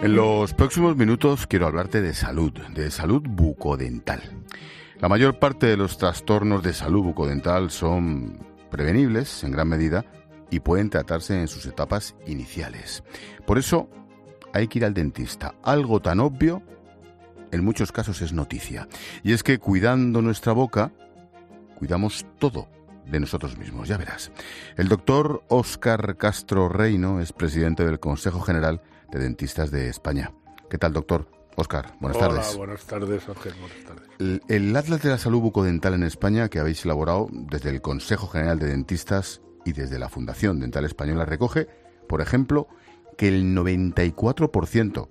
En los próximos minutos quiero hablarte de salud bucodental. La mayor parte de los trastornos de salud bucodental son prevenibles en gran medida y pueden tratarse en sus etapas iniciales. Por eso hay que ir al dentista. Algo tan obvio, en muchos casos es noticia. Y es que cuidando nuestra boca, cuidamos todo de nosotros mismos, ya verás. El doctor Óscar Castro Reino es presidente del Consejo General de Dentistas de España. ¿Qué tal, doctor? Óscar, buenas tardes. Hola, buenas tardes, Ángel, buenas tardes. El Atlas de la Salud Bucodental en España, que habéis elaborado desde el Consejo General de Dentistas y desde la Fundación Dental Española, recoge, por ejemplo, que el 94%,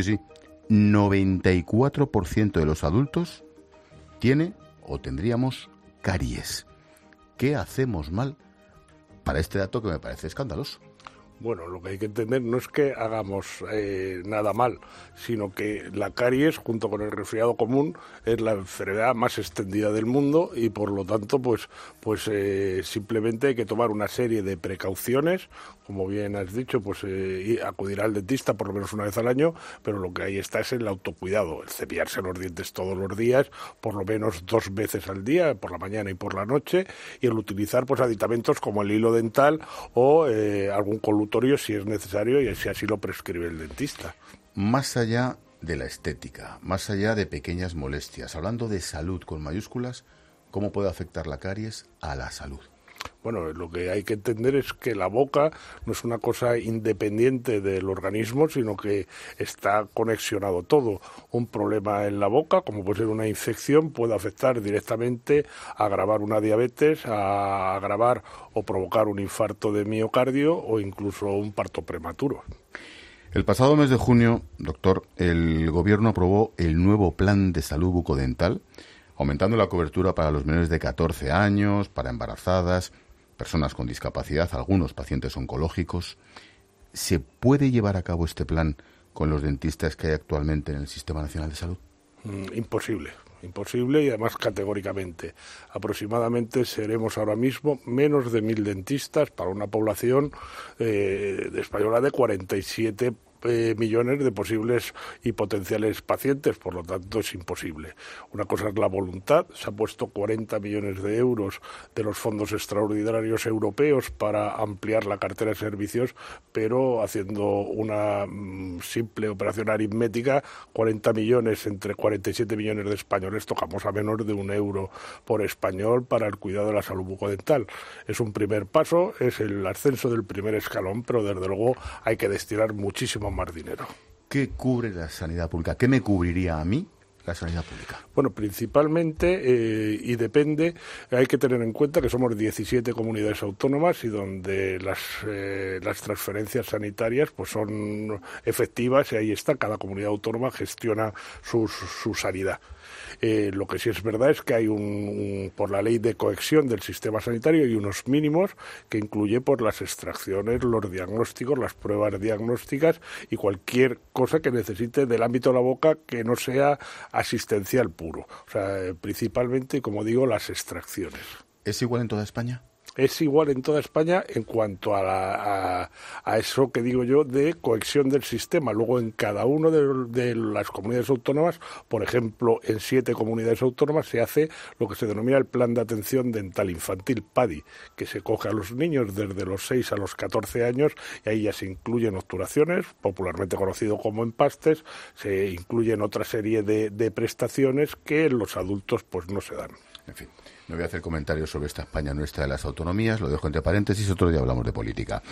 94% de los adultos tiene o tendríamos caries. ¿Qué hacemos mal para este dato que me parece escandaloso? Bueno, lo que hay que entender no es que hagamos nada mal, sino que la caries, junto con el resfriado común, es la enfermedad más extendida del mundo y, por lo tanto, simplemente hay que tomar una serie de precauciones. Como bien has dicho, acudir al dentista por lo menos una vez al año, pero lo que ahí está es el autocuidado, el cepillarse los dientes todos los días, por lo menos 2 veces al día, por la mañana y por la noche, y el utilizar aditamentos como el hilo dental o algún colutorio si es necesario y si así lo prescribe el dentista. Más allá de la estética, más allá de pequeñas molestias, hablando de salud con mayúsculas, ¿cómo puede afectar la caries a la salud? Bueno, lo que hay que entender es que la boca no es una cosa independiente del organismo, sino que está conexionado todo. Un problema en la boca, como puede ser una infección, puede afectar directamente a agravar una diabetes, a agravar o provocar un infarto de miocardio o incluso un parto prematuro. El pasado mes de junio, doctor, el Gobierno aprobó el nuevo Plan de Salud Bucodental, aumentando la cobertura para los menores de 14 años, para embarazadas, personas con discapacidad, algunos pacientes oncológicos. ¿Se puede llevar a cabo este plan con los dentistas que hay actualmente en el Sistema Nacional de Salud? Imposible y además categóricamente. Aproximadamente seremos ahora mismo menos de 1.000 dentistas para una población española de 47 millones de posibles y potenciales pacientes, por lo tanto es imposible. Una cosa es la voluntad, se ha puesto 40 millones de euros de los fondos extraordinarios europeos para ampliar la cartera de servicios, pero haciendo una simple operación aritmética, 40 millones entre 47 millones de españoles, tocamos a menos de €1 por español para el cuidado de la salud bucodental. Es un primer paso, es el ascenso del primer escalón, pero desde luego hay que destinar muchísimo más dinero. ¿Qué cubre la sanidad pública? ¿Qué me cubriría a mí la sanidad pública? Bueno, principalmente, y depende, hay que tener en cuenta que somos 17 comunidades autónomas y donde las transferencias sanitarias son efectivas y ahí está, cada comunidad autónoma gestiona su sanidad. Lo que sí es verdad es que hay por la ley de cohesión del sistema sanitario hay unos mínimos que incluye las extracciones, los diagnósticos, las pruebas diagnósticas y cualquier cosa que necesite del ámbito de la boca que no sea asistencial puro. O sea, principalmente, como digo, las extracciones. ¿Es igual en toda España? Es igual en toda España en cuanto a eso que digo yo de cohesión del sistema. Luego en cada una de las comunidades autónomas, por ejemplo en 7 comunidades autónomas se hace lo que se denomina el Plan de Atención Dental Infantil, PADI, que se coge a los niños desde los 6 a los 14 años y ahí ya se incluyen obturaciones, popularmente conocido como empastes, se incluyen otra serie de prestaciones que en los adultos no se dan. En fin, no voy a hacer comentarios sobre esta España nuestra de las autonomías, lo dejo entre paréntesis, otro día hablamos de política.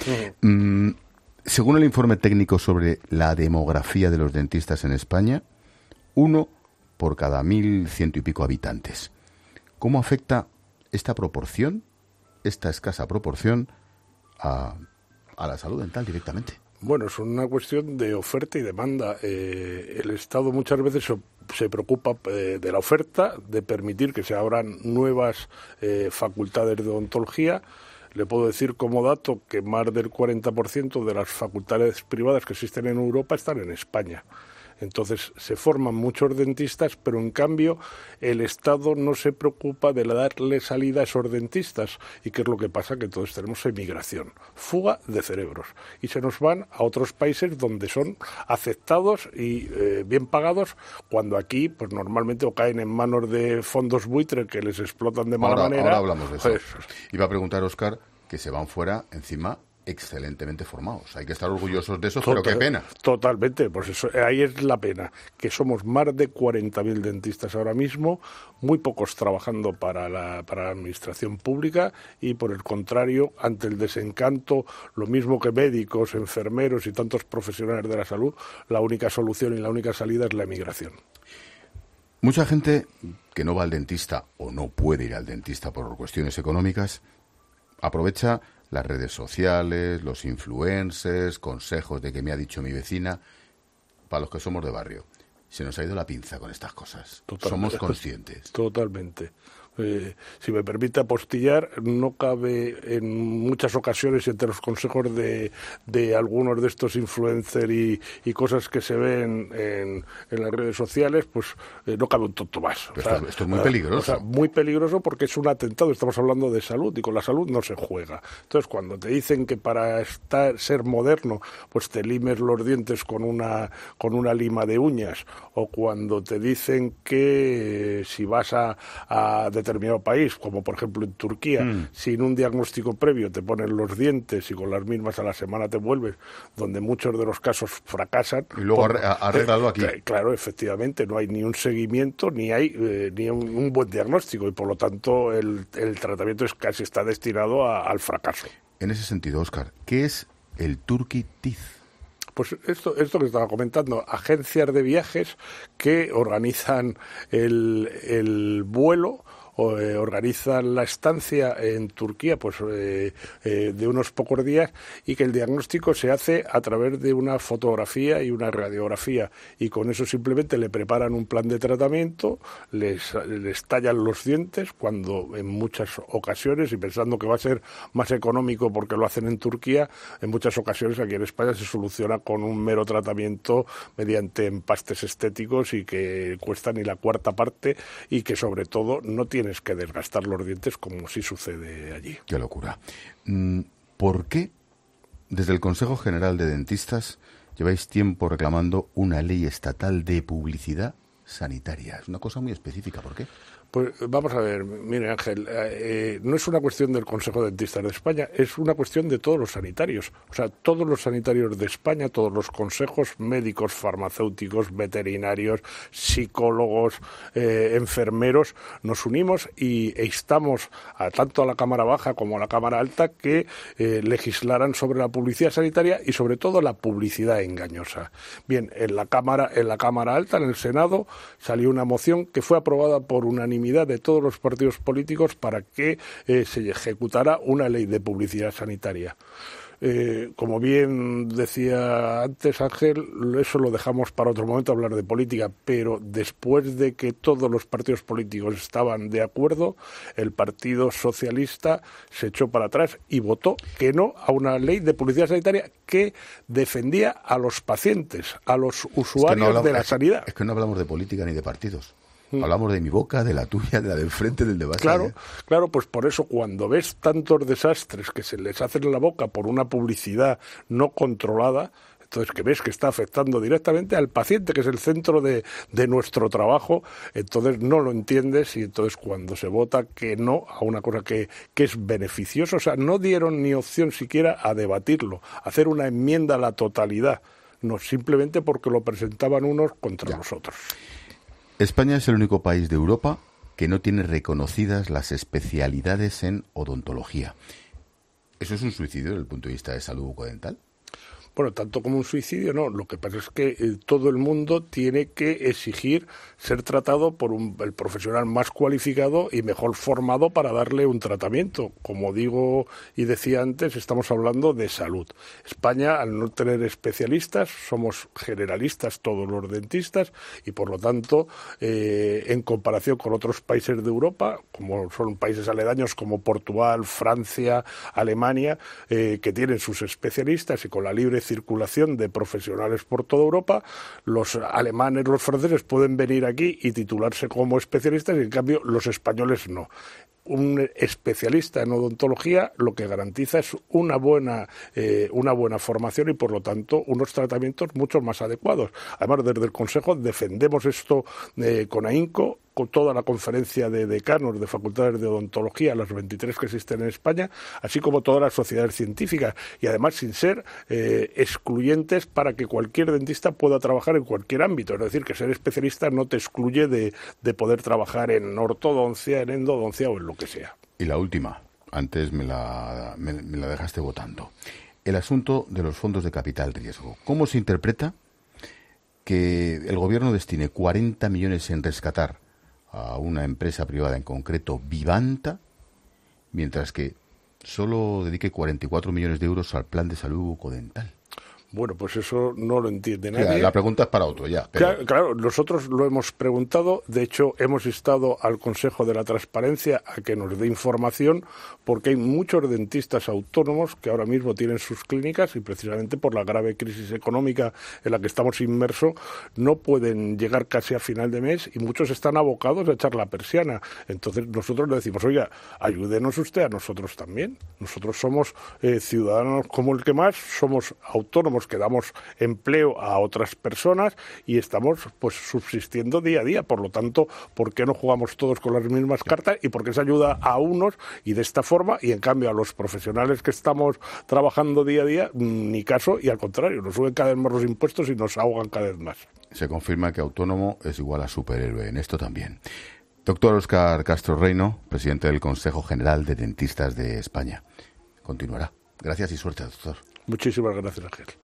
Según el informe técnico sobre la demografía de los dentistas en España, 1 por cada 1.100 y pico habitantes. ¿Cómo afecta esta proporción, esta escasa proporción, a la salud dental directamente? Bueno, es una cuestión de oferta y demanda. El Estado muchas veces se preocupa de la oferta, de permitir que se abran nuevas facultades de odontología. Le puedo decir como dato que más del 40% de las facultades privadas que existen en Europa están en España. Entonces se forman muchos dentistas, pero en cambio el Estado no se preocupa de darle salida a esos dentistas. ¿Y qué es lo que pasa? Que todos tenemos emigración, fuga de cerebros, y se nos van a otros países donde son aceptados y bien pagados, cuando aquí pues normalmente o caen en manos de fondos buitre que les explotan de mala manera. Ahora hablamos de eso. Pues, Iba a preguntar, Óscar, que se van fuera encima excelentemente formados. Hay que estar orgullosos de eso, pero qué pena. Totalmente, pues eso, ahí es la pena, que somos más de 40.000 dentistas ahora mismo, muy pocos trabajando para la administración pública y, por el contrario, ante el desencanto, lo mismo que médicos, enfermeros y tantos profesionales de la salud, la única solución y la única salida es la emigración. Mucha gente que no va al dentista o no puede ir al dentista por cuestiones económicas aprovecha las redes sociales, los influencers, consejos de que me ha dicho mi vecina, para los que somos de barrio. Se nos ha ido la pinza con estas cosas. Somos conscientes. Totalmente. Si me permite apostillar, no cabe en muchas ocasiones entre los consejos de algunos de estos influencers y cosas que se ven en las redes sociales, pues no cabe un tonto más. Esto es muy peligroso. Muy peligroso porque es un atentado. Estamos hablando de salud y con la salud no se juega. Entonces, cuando te dicen que para ser moderno, pues te limes los dientes con una lima de uñas, o cuando te dicen que si vas a determinado país, como por ejemplo en Turquía, sin un diagnóstico previo te ponen los dientes y con las mismas a la semana te vuelves, donde muchos de los casos fracasan. Y luego arreglado aquí. Claro, efectivamente, no hay ni un seguimiento, ni hay ni un buen diagnóstico, y por lo tanto el tratamiento casi está destinado al fracaso. En ese sentido, Óscar, ¿qué es el Turkey Teeth? Pues esto que estaba comentando, agencias de viajes que organizan el vuelo, organizan la estancia en Turquía de unos pocos días, y que el diagnóstico se hace a través de una fotografía y una radiografía, y con eso simplemente le preparan un plan de tratamiento, les tallan los dientes, cuando en muchas ocasiones, y pensando que va a ser más económico porque lo hacen en Turquía, en muchas ocasiones aquí en España se soluciona con un mero tratamiento mediante empastes estéticos, y que cuesta ni la cuarta parte, y que sobre todo no tienes que desgastar los dientes como sí sucede allí. Qué locura. ¿Por qué desde el Consejo General de Dentistas lleváis tiempo reclamando una ley estatal de publicidad sanitaria? Es una cosa muy específica. ¿Por qué? Pues vamos a ver, mire Ángel, no es una cuestión del Consejo de Dentistas de España, es una cuestión de todos los sanitarios. O sea, todos los sanitarios de España, todos los consejos médicos, farmacéuticos, veterinarios, psicólogos, enfermeros, nos unimos e instamos tanto a la Cámara Baja como a la Cámara Alta que legislaran sobre la publicidad sanitaria y sobre todo la publicidad engañosa. Bien, en la Cámara Alta, en el Senado, salió una moción que fue aprobada por unanimidad de todos los partidos políticos para que se ejecutara una ley de publicidad sanitaria. Como bien decía antes Ángel, eso lo dejamos para otro momento, hablar de política, pero después de que todos los partidos políticos estaban de acuerdo, el Partido Socialista se echó para atrás y votó que no a una ley de publicidad sanitaria que defendía a los pacientes, a los usuarios de la sanidad. Es que no hablamos de política ni de partidos. Hablamos de mi boca, de la tuya, de la del frente, del de base. Claro, pues por eso cuando ves tantos desastres que se les hacen en la boca por una publicidad no controlada, entonces que ves que está afectando directamente al paciente, que es el centro de nuestro trabajo, entonces no lo entiendes, y entonces cuando se vota que no a una cosa que es beneficiosa, o sea, no dieron ni opción siquiera a debatirlo, a hacer una enmienda a la totalidad, no, simplemente porque lo presentaban unos contra los otros. España es el único país de Europa que no tiene reconocidas las especialidades en odontología. ¿Eso es un suicidio desde el punto de vista de salud bucodental? Bueno, tanto como un suicidio, no. Lo que pasa es que todo el mundo tiene que exigir ser tratado por el profesional más cualificado y mejor formado para darle un tratamiento. Como digo y decía antes, estamos hablando de salud. España, al no tener especialistas, somos generalistas todos los dentistas, y por lo tanto, en comparación con otros países de Europa, como son países aledaños como Portugal, Francia, Alemania, que tienen sus especialistas y con la libre circulación de profesionales por toda Europa. Los alemanes, los franceses pueden venir aquí y titularse como especialistas y en cambio los españoles no. Un especialista en odontología lo que garantiza es una buena formación y, por lo tanto, unos tratamientos mucho más adecuados. Además, desde el Consejo defendemos esto con ahínco, con toda la conferencia de decanos de facultades de odontología, las 23 que existen en España, así como todas las sociedades científicas, y además sin ser excluyentes para que cualquier dentista pueda trabajar en cualquier ámbito. Es decir, que ser especialista no te excluye de poder trabajar en ortodoncia, en endodoncia o en lo que sea. Y la última, antes me la dejaste votando. El asunto de los fondos de capital riesgo. ¿Cómo se interpreta que el gobierno destine 40 millones en rescatar a una empresa privada, en concreto Vivanta, mientras que solo dedique 44 millones de euros al plan de salud bucodental? Bueno, pues eso no lo entiende nadie. La pregunta es para otro, ya. Pero... Claro, nosotros lo hemos preguntado. De hecho, hemos instado al Consejo de la Transparencia a que nos dé información, porque hay muchos dentistas autónomos que ahora mismo tienen sus clínicas y precisamente por la grave crisis económica en la que estamos inmersos no pueden llegar casi a final de mes y muchos están abocados a echar la persiana. Entonces nosotros le decimos, oiga, ayúdenos usted a nosotros también. Nosotros somos ciudadanos como el que más, somos autónomos que damos empleo a otras personas y estamos pues subsistiendo día a día. Por lo tanto, ¿por qué no jugamos todos con las mismas cartas? Y por qué se ayuda a unos y de esta forma, y en cambio a los profesionales que estamos trabajando día a día, ni caso, y al contrario, nos suben cada vez más los impuestos y nos ahogan cada vez más. Se confirma que autónomo es igual a superhéroe, en esto también. Doctor Óscar Castro Reino, presidente del Consejo General de Dentistas de España. Continuará. Gracias y suerte, doctor. Muchísimas gracias, Ángel.